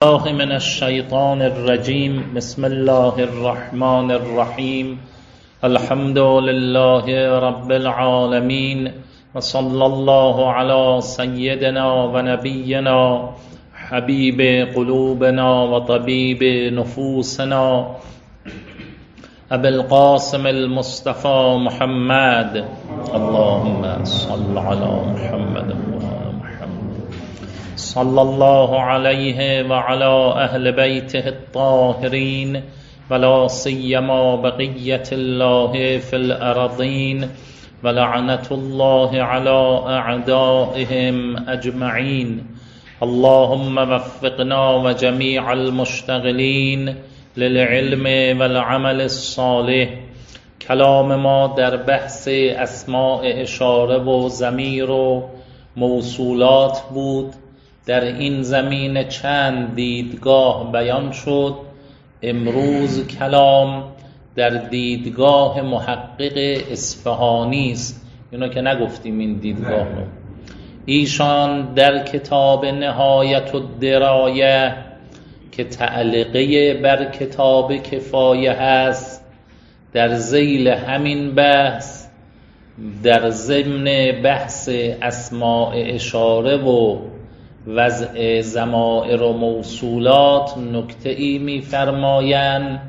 الله من الشيطان الرجيم. بسم الله الرحمن الرحيم. الحمد لله رب العالمين، وصلى الله على سيدنا ونبينا حبيب قلوبنا وطبيب نفوسنا أبي القاسم المصطفى محمد. اللهم صل على محمد صلى الله عليه وعلى أهل بيته الطاهرين، ولا سيما بقية الله في الأرضين، ولعنة الله على أعدائهم أجمعين. اللهم وفقنا وجميع المشتغلين للعلم والعمل الصالح. کلام ما در بحث اسماء اشاره و ضمیر و موصولات بود. در این زمینه چند دیدگاه بیان شد. امروز کلام در دیدگاه محقق اصفهانی است. اینو که نگفتیم این دیدگاه رو. ایشان در کتاب نهایت الدرایه که تعلیقه بر کتاب کفایه هست، در ذیل همین بحث در ضمن بحث اسماء اشاره و وضع ضمائر و موصولات نکته ای می فرمایند.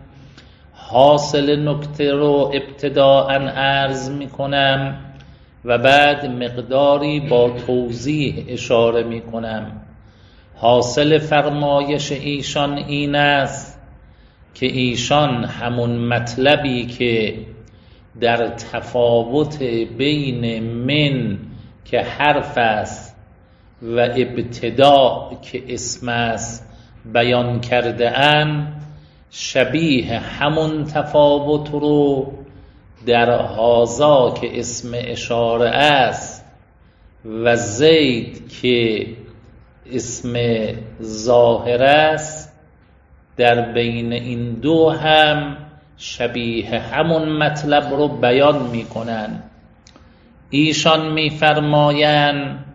حاصل نکته رو ابتداءً عرض می کنم و بعد مقداری با توضیح اشاره می کنم. حاصل فرمایش ایشان این است که ایشان همون مطلبی که در تفاوت بین من که حرف است و ابتدا که اسم است بیان کرده اند، شبیه همون تفاوت رو در هازا که اسم اشاره است و زید که اسم ظاهر است، در بین این دو هم شبیه همون مطلب رو بیان می کنن. ایشان می فرمایند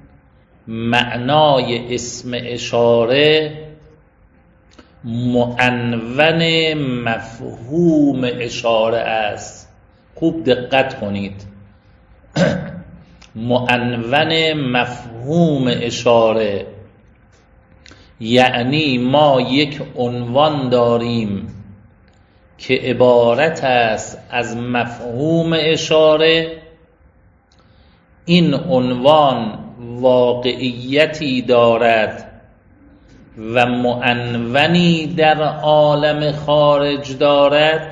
معنای اسم اشاره معنون مفهوم اشاره است. خوب دقت کنید. معنون مفهوم اشاره یعنی ما یک عنوان داریم که عبارت است از مفهوم اشاره. این عنوان واقعیتی دارد و معنونی در عالم خارج دارد.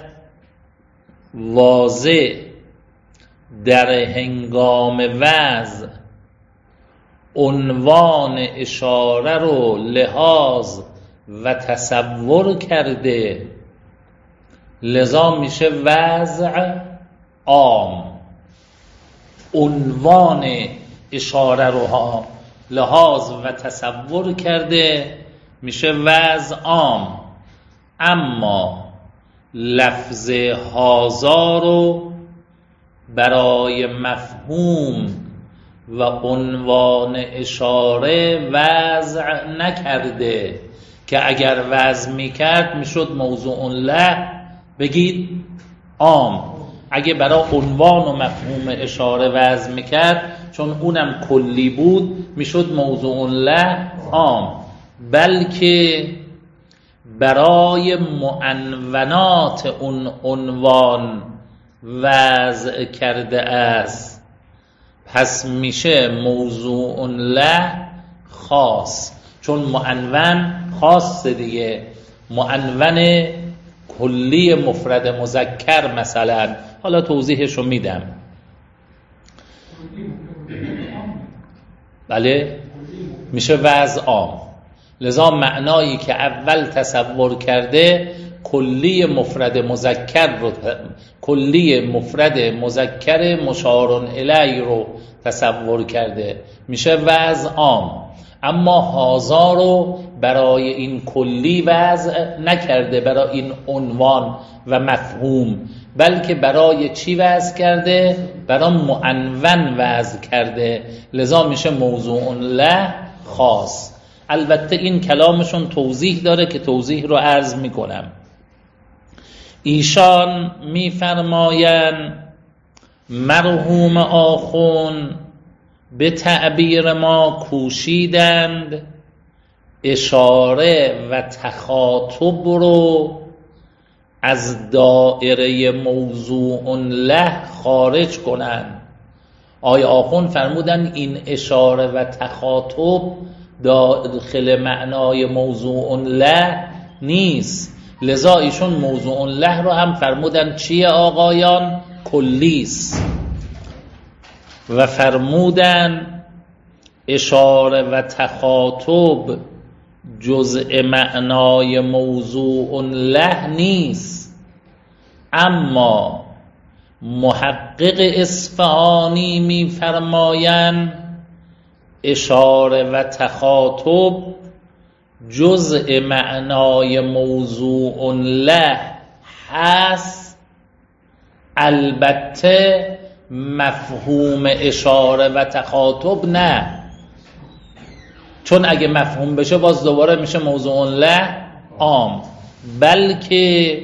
واضح در هنگام وضع عنوان اشاره رو لحاظ و تصور کرده، لذا میشه وضع عام. عنوان اشاره رو لحاظ و تصور کرده میشه وضع عام. اما لفظ هازا رو برای مفهوم و عنوان اشاره وضع نکرده که اگر وضع میکرد میشد موضوع له بگید عام. اگه برای عنوان و مفهوم اشاره وضع میکرد، چون اونم کلی بود، میشد موضوع له عام. بلکه برای معنونات اون عنوان وضع کرده است، پس میشه موضوع له خاص. چون معنون خاص دیگه. معنون کلی مفرد مذکر مثلا، حالا توضیحشو میدم. بله، میشه وضع عام. لذا معنایی که اول تصور کرده کلی مفرد مذکر رو، کلی مفرد مذکر مشار الیه رو تصور کرده، میشه وضع عام. اما هازا رو برای این کلی وضع نکرده، برای این عنوان و مفهوم، بلکه برای چی وضع کرده؟ برای معنون وضع کرده. لذا میشه موضوع له خاص. البته این کلامشون توضیح داره که توضیح رو عرض میکنم. ایشان میفرمایند مرحوم آخون به تعبیر ما کوشیدند اشاره و تخاطب رو از دایره موضوع له خارج کنند. آیا آخون فرمودن این اشاره و تخاطب داخل معنای موضوع له نیست، لذا ایشون موضوع له رو هم فرمودن چیه آقایان؟ کلیست. و فرمودن اشاره و تخاطب جزء معنای موضوع له نیست. اما محقق اصفهانی می فرمایند اشاره و تخاطب جزء معنای موضوع له هست، البته مفهوم اشاره و تخاطب نه، چون اگه مفهوم بشه باز دوباره میشه موضوع له عام، بلکه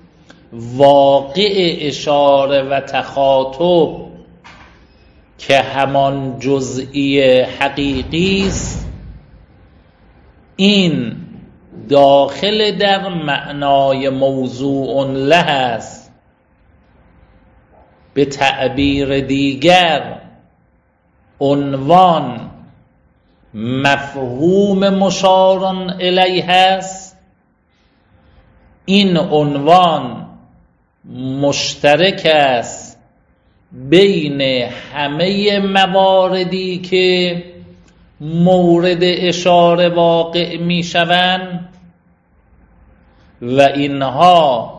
واقع اشاره و تخاطب که همان جزئی حقیقی است، این داخل در معنای موضوع له است. به تعبیر دیگر عنوان مفهوم مشار الیه است. این عنوان مشترک است بین همه مواردی که مورد اشاره واقع می شوند و اینها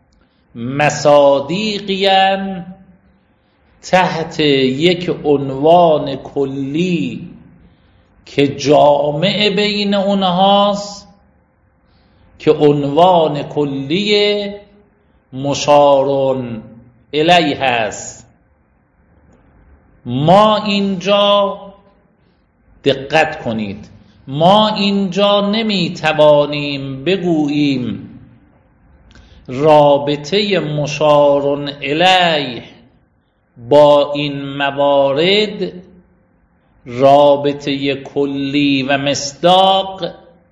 مصادیقی‌اند تحت یک عنوان کلی که جامع بین اونهاست که عنوان کلی مشار الیه است. ما اینجا دقت کنید، ما اینجا نمیتوانیم بگوییم رابطه مشار الیه با این موارد رابطه کلی و مصداق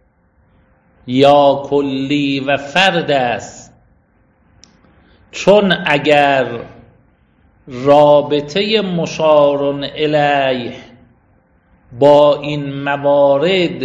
یا کلی و فرد است، چون اگر رابطه مشار الیه با این موارد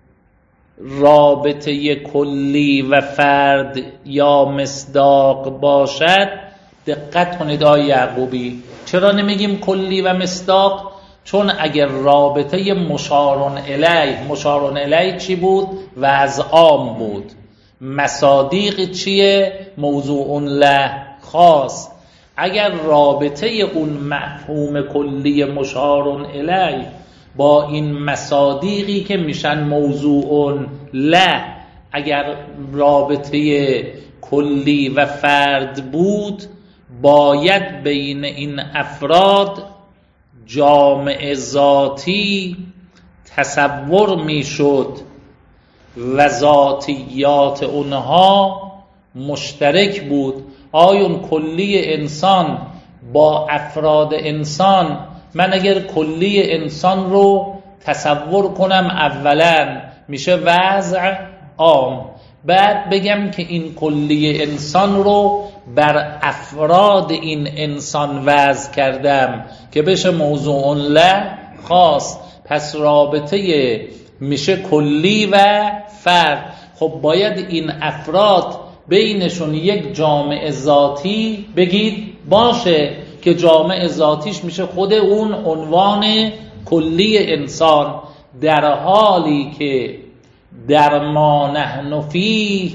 رابطه کلی و فرد یا مصداق باشد، دقت کنید آقای یعقوبی، چرا نمیگیم کلی و مصداق؟ چون اگر رابطه مشار الیه چی بود؟ وضع عام بود. مصادیق چیه؟ موضوع له خاص. اگر رابطه اون مفهوم کلی مشار الیه با این مصادیقی که میشن موضوع له، اگر رابطه کلی و فرد بود، باید بین این افراد جامع ذاتی تصور میشد و ذاتیات اونها مشترک بود. آیون کلی انسان با افراد انسان، من اگر کلی انسان رو تصور کنم اولا میشه وضع عام، بعد بگم که این کلی انسان رو بر افراد این انسان وضع کردم که بشه موضوع له خاص، پس رابطه میشه کلی و فرد. خب باید این افراد بینشون یک جامع ذاتی بگید باشه که جامع ذاتیش میشه خود اون عنوان کلی انسان، در حالی که در ما نحن فیه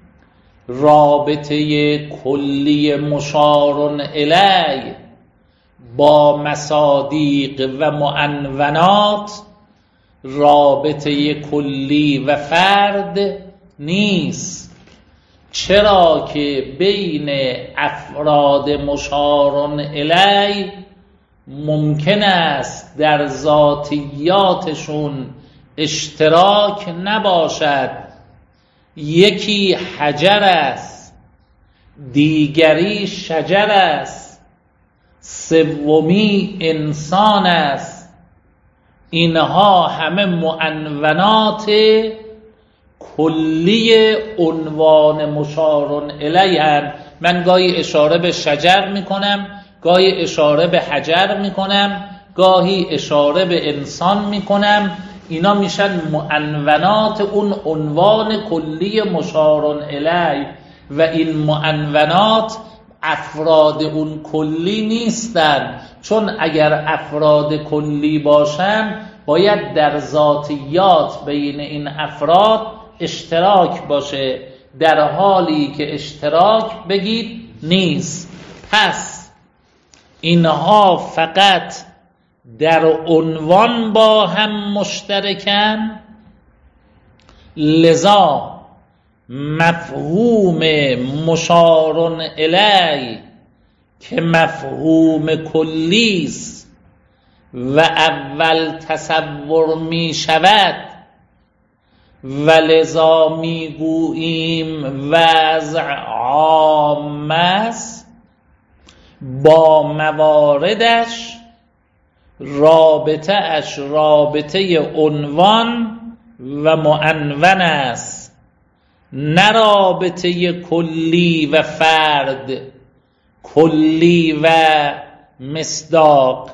رابطه کلی مشار الیه با مصادیق و معنونات رابطه کلی و فرد نیست. چرا که بین افراد مشار الیه ممکن است در ذاتیاتشون اشتراک نباشد، یکی حجر است، دیگری شجر است، سومی انسان است. اینها همه معنونات کلی عنوان مشار الیه. من گاهی اشاره به شجر میکنم، گاهی اشاره به حجر میکنم، گاهی اشاره به انسان میکنم. اینا میشن معنونات اون عنوان کلی مشار الیه و این معنونات افراد اون کلی نیستن، چون اگر افراد کلی باشن باید در ذاتیات بین این افراد اشتراک باشه، در حالی که اشتراک بگید نیست. پس اینها فقط در عنوان با هم مشترکن، لذا مفهوم مشار الیه که مفهوم کلی است و اول تصور می شود و لذا می گوییم وضع عام است، با مواردش رابطه اش رابطه عنوان و معنون است، نه رابطه کلی و فرد، کلی و مصداق.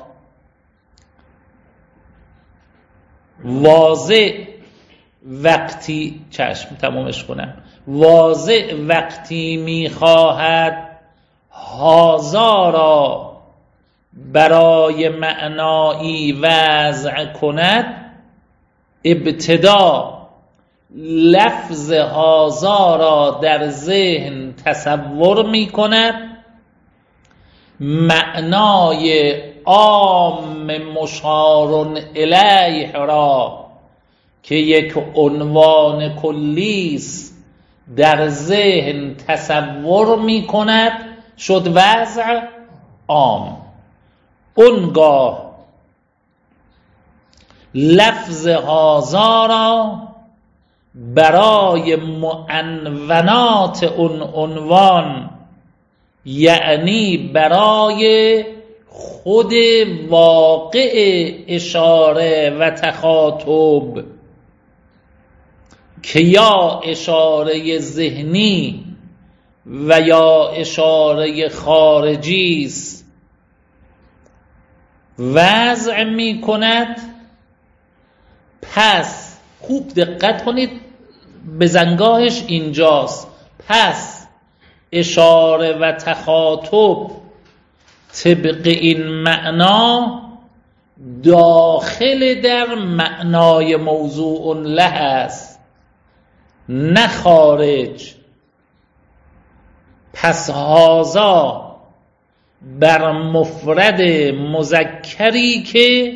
واضح وقتی تمامش کنم، واضح وقتی میخواهد هازا را برای معنایی وضع کند، ابتدا لفظ هازا را در ذهن تصور می کند، معنای عام مشار الیه را که یک عنوان کلی است در ذهن تصور می کند، شد وضع عام. اونگاه لفظ هازا را برای معنونات اون عنوان، یعنی برای خود واقع اشاره و تخاطب که یا اشاره ذهنی و یا اشاره خارجی است، وضع می کند. پس خوب دقت کنید، بزنگاهش اینجاست. پس اشاره و تخاطب طبق این معنا داخل در معنای موضوع له است، نه خارج. پس هازا بر مفرد مذکری که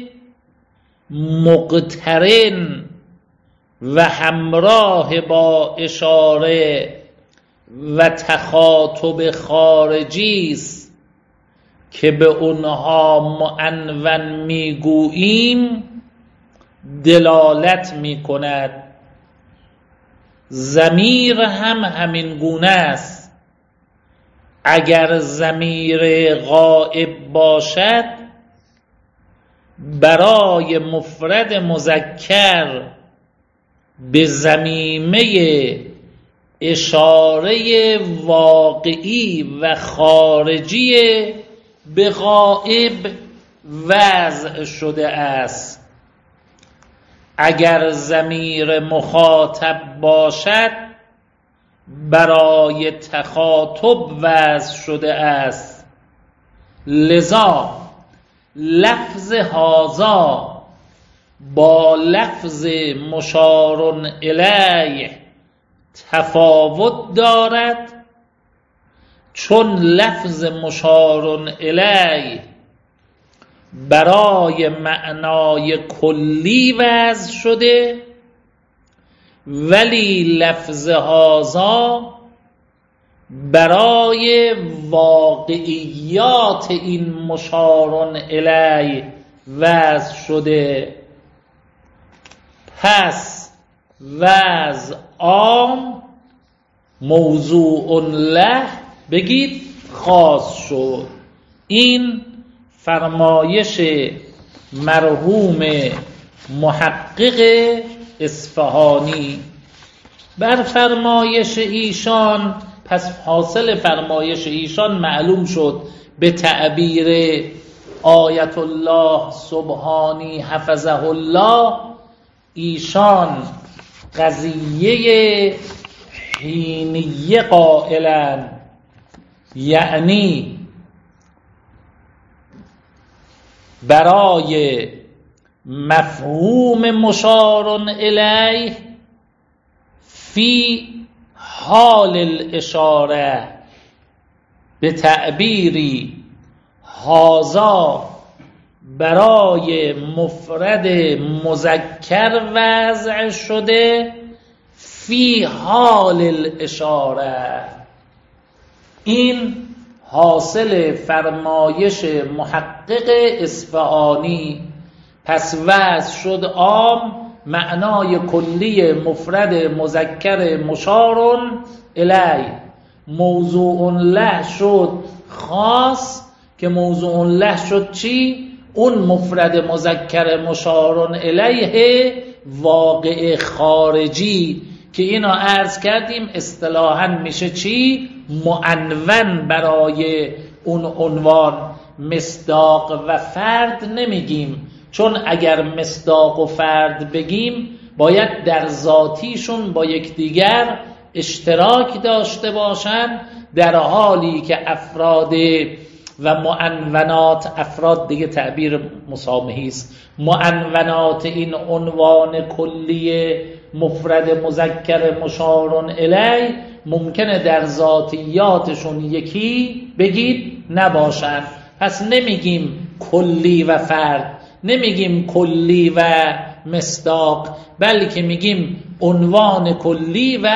مقترن و همراه با اشاره و تخاطب خارجی است که به اونها معنون میگوییم دلالت میکند. ضمیر هم همین گونه است. اگر ضمیر غائب باشد برای مفرد مذکر به ضمیمه اشاره واقعی و خارجی به غائب وضع شده است. اگر ضمیر مخاطب باشد برای تخاطب وضع شده است. لذا لفظ هازا با لفظ مشار الیه تفاوت دارد، چون لفظ مشار الیه برای معنای کلی وضع شده، ولی لفظ هازا برای واقعیات این مشار الیه وضع شده. پس وضع عام موضوع له بگید خاص شد. این فرمایش مرحوم محقق اصفهانی. بر فرمایش ایشان، پس حاصل فرمایش ایشان معلوم شد به تعبیر آیت الله سبحانی حفظه الله، ایشان قضیه حینیه قائلن، یعنی برای مفهوم مشار الیه فی حال الاشاره به تعبیری هازا برای مفرد مذکر وضع شده فی حال الاشاره. این حاصل فرمایش محقق اصفهانی. پس وضع شد عام، معنای کلی مفرد مذکر مشار الیه. موضوع له شد خاص، که موضوع له شد چی؟ اون مفرد مذکر مشار الیه واقع خارجی که اینو عرض کردیم اصطلاحاً میشه چی؟ معنون برای اون عنوان. مصداق و فرد نمیگیم، چون اگر مصداق و فرد بگیم باید در ذاتیشون با یکدیگر اشتراک داشته باشن، در حالی که افراد و معنونات، افراد دیگه تعبیر مسامحی است، معنونات این عنوان کلی مفرد مذکر مشار الیه ممکنه در ذاتیاتشون یکی بگید نباشن. پس نمیگیم کلی و فرد، نمیگیم کلی و مصداق، بلکه میگیم عنوان کلی و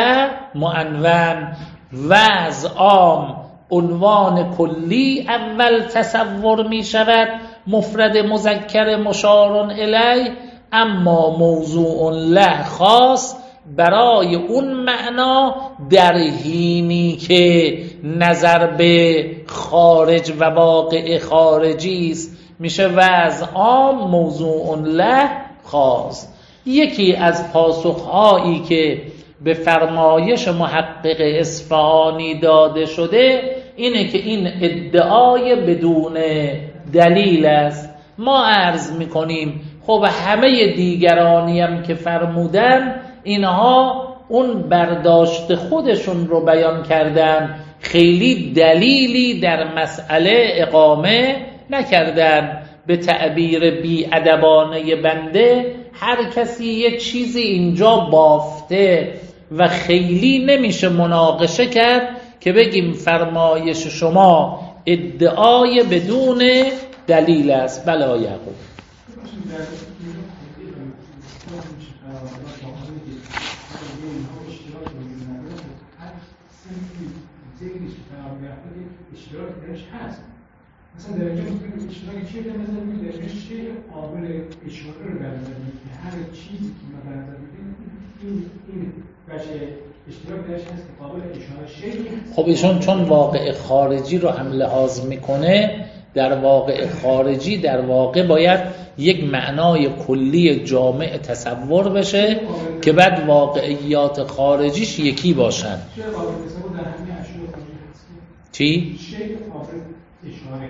معنون. وضع عام عنوان کلی اول تصور می شود، مفرد مذکر مشار الیه، اما موضوع له خاص برای اون معنا در حینی که نظر به خارج و واقع خارجی است میشه وضع عام موضوع له خاص. یکی از پاسخهایی که به فرمایش محقق اصفهانی داده شده اینه که این ادعای بدون دلیل است. ما عرض میکنیم خب همه دیگرانی هم که فرمودن اینها اون برداشت خودشون رو بیان کردن، خیلی دلیلی در مسئله اقامه نکردن. به تعبیر بی‌ادبانه بنده هر کسی یه چیزی اینجا بافته و خیلی نمیشه مناقشه کرد که بگیم فرمایش شما ادعای بدون دلیل است. بلا یعقوب. مثلا در اینجا اشتراک چیه که مثلا در چیه قابل اشاره رو برمی‌داریم که هر چیزی که ما برمی‌داریم این بچه اشتراک درش هست که قابل اشاره شیء. خب ایشون چون واقع خارجی رو هم لحاظ میکنه، در واقع خارجی در واقع باید یک معنای کلی جامع تصور بشه که بعد واقعیات خارجیش یکی باشن. چه قابل تصور در همین اشیاء خارجی هست؟ چی؟ شیء قابل اشاره.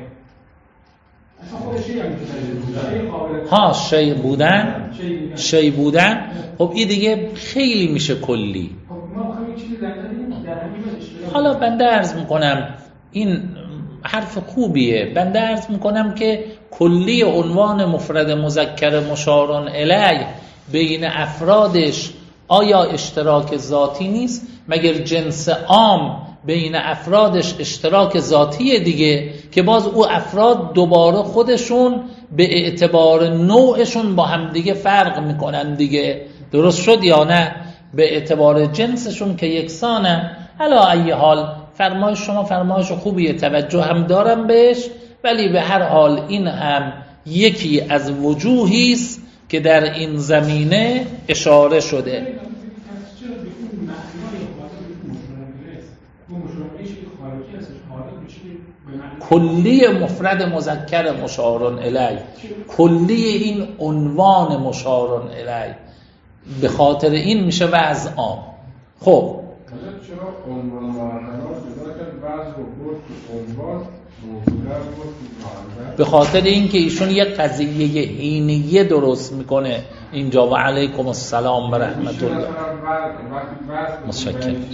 ها شیء بودن، شیء بودن. خب این دیگه خیلی میشه کلی. حالا بنده عرض میکنم این حرف خوبیه. بنده عرض میکنم که کلی عنوان مفرد مذکر مشار الیه بین افرادش آیا اشتراک ذاتی نیست؟ مگر جنس عام بین افرادش اشتراک ذاتیه دیگه، که باز او افراد دوباره خودشون به اعتبار نوعشون با هم دیگه فرق میکنن دیگه. درست شد یا نه؟ به اعتبار جنسشون که یکسانه. علا ای حال فرمایش شما فرمایش خوبیه، توجه هم دارم بهش، ولی به هر حال این هم یکی از وجوهی است که در این زمینه اشاره شده. کلی مفرد مذکر مشار الیه، کلی این عنوان مشار الیه، به خاطر این میشه وضع عام. خب چرا عنوان معناش بذارد وضع رو برد که عنوان موضوع رو به خاطر اینکه ایشون یک قضیه حینیه درست میکنه اینجا. و علیکم السلام و رحمت الله. متشکرم.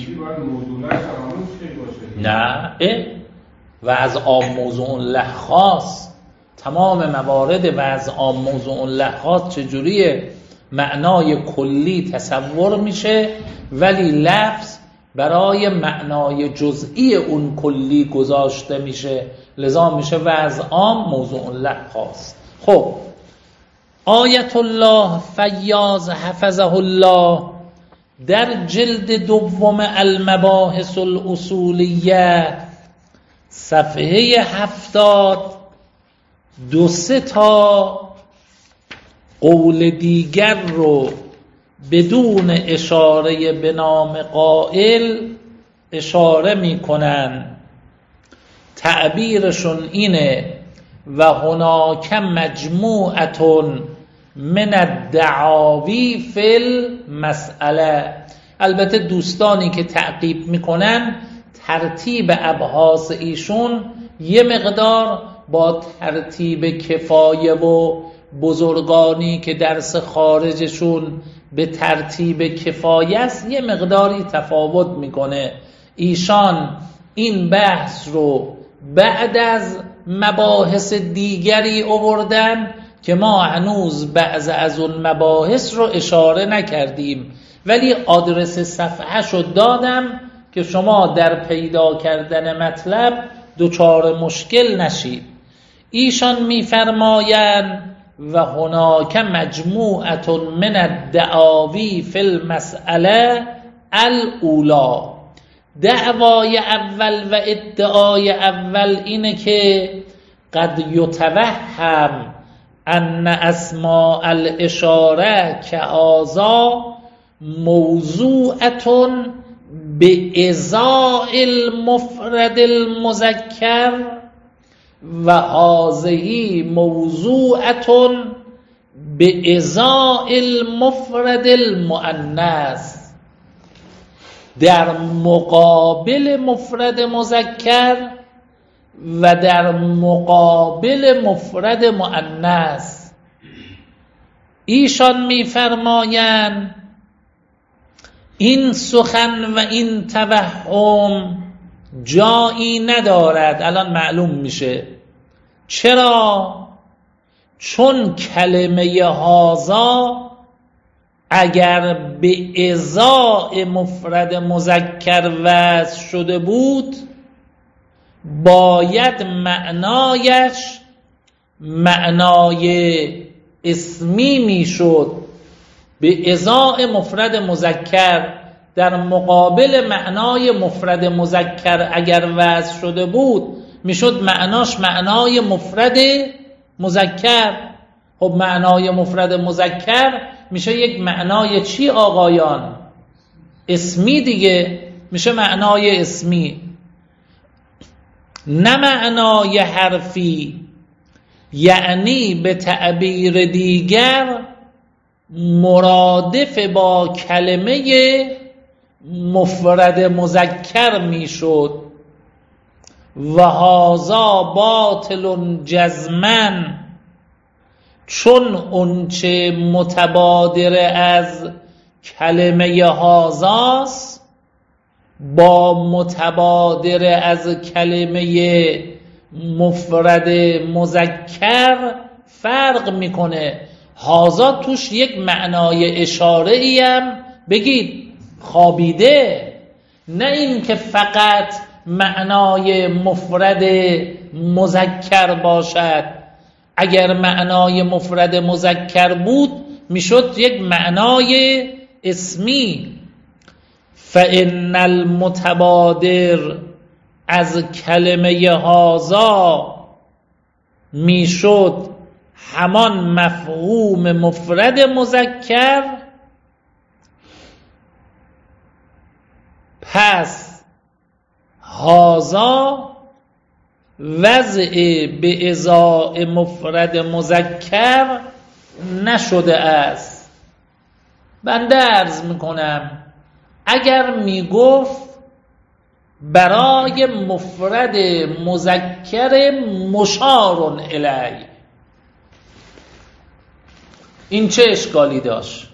نه وضع عام موضوع له خاص، تمام موارد وضع عام موضوع له خاص چجوریه؟ معنای کلی تصور میشه ولی لفظ برای معنای جزئی اون کلی گذاشته میشه، لذا میشه وضع عام موضوع له خاص. خب آیت الله فیاض حفظه الله در جلد دوم المباحث الاصولیه صفحه 70 2-3 تا قول دیگر رو بدون اشاره به نام قائل اشاره میکنن. تعبیرشون اینه و هناک مجموعتون من الدعاوی فی المسئله. البته دوستانی که تعقیب میکنن ترتیب ابحاث ایشون یه مقدار با ترتیب کفایه و بزرگانی که درس خارجشون به ترتیب کفایه است یه مقداری تفاوت میکنه. ایشان این بحث رو بعد از مباحث دیگری آوردن که ما هنوز بعض از اون مباحث رو اشاره نکردیم، ولی آدرس صفحه شو دادم که شما در پیدا کردن مطلب دچار مشکل نشید. ایشان میفرمایند و هناک مجموعه من الدعاوی فی المسئله الاولا. دعوای اول و ادعای اول اینه که قد یتوهم ان اسماء الاشاره کآذا موضوعه به ازاء المفرد المذکر و هذه موضوعه به ازاء المفرد المؤنث. در مقابل مفرد مذکر و در مقابل مفرد مؤنث. ایشان میفرمایند این سخن و این توهم جایی ندارد. الان معلوم میشه چرا؟ چون کلمه هازا اگر به ازاء مفرد مذکر وضع شده بود باید معنایش معنای اسمی میشد. به ازاء مفرد مذکر در مقابل معنای مفرد مذکر اگر وضع شده بود میشد معناش معنای مفرد مذکر. خب معنای مفرد مذکر میشه یک معنای چی آقایان؟ اسمی دیگه، میشه معنای اسمی نه معنای حرفی. یعنی به تعبیر دیگر مرادف با کلمه مفرد مذکر میشد. و هازا باطل جزمن، چون اونچه متبادر از کلمه هازاست با متبادر از کلمه مفرد مذکر فرق میکنه. هازا توش یک معنای اشاره‌ای هم بگید خوابیده، نه این که فقط معنای مفرد مذکر باشد. اگر معنای مفرد مذکر بود میشد یک معنای اسمی. فإن المتبادر از کلمه هازا میشد همان مفهوم مفرد مذکر، پس هازا وضع به ازای مفرد مذکر نشده است. بنده عرض میکنم اگر میگفت برای مفرد مذکر مشار الیه، این چه اشکالی داشت؟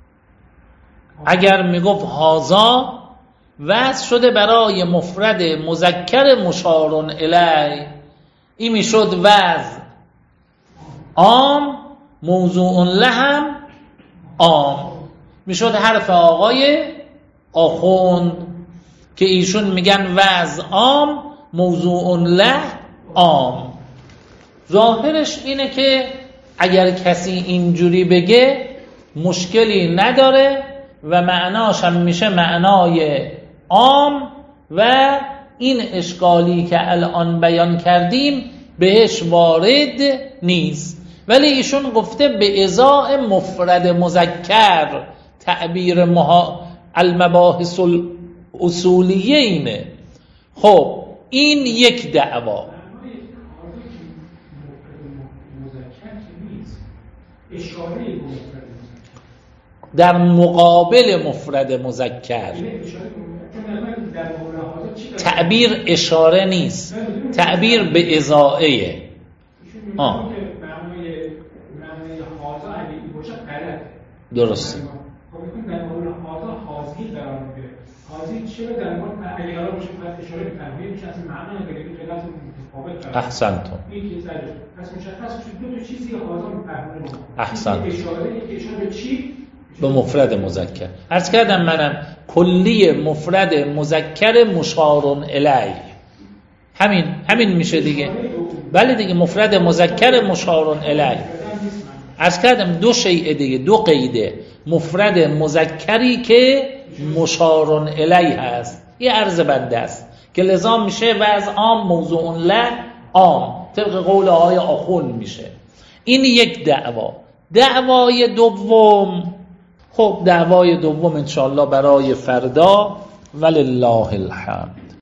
اگر میگفت هازا وضع شده برای مفرد مذکر مشار الیه، این میشد وضع عام، موضوع لهم عام، میشد حرف آقای آخوند که ایشون میگن وضع عام موضوع له عام. ظاهرش اینه که اگر کسی اینجوری بگه مشکلی نداره و معناش هم میشه معنای عام و این اشکالی که الان بیان کردیم بهش وارد نیست. ولی ایشون گفته به ازای مفرد مذکر، تعبیر المباحث الاصولیه اینه. خب این یک دعوا. در مقابل مفرد مذکر تعبیر اشاره نیست، تعبیر به ازائه. درسته. احسنتم. احسنتم. به مفرد مذکر عرض کردم منم کلی مفرد مذکر مشار الیه، همین میشه دیگه. بله دیگه، مفرد مذکر مشار الیه. عرض کردم دو شیء دیگه، دو قیده. مفرد مذکری که مشار الیه هست، یه عرض بنده است که لذا میشه وضع عام موضوع له عام، طبق قول آقای آخون میشه. این یک دعوا. دعوای دوم، خب دعوای دوم انشاءالله برای فردا، ولله الحمد.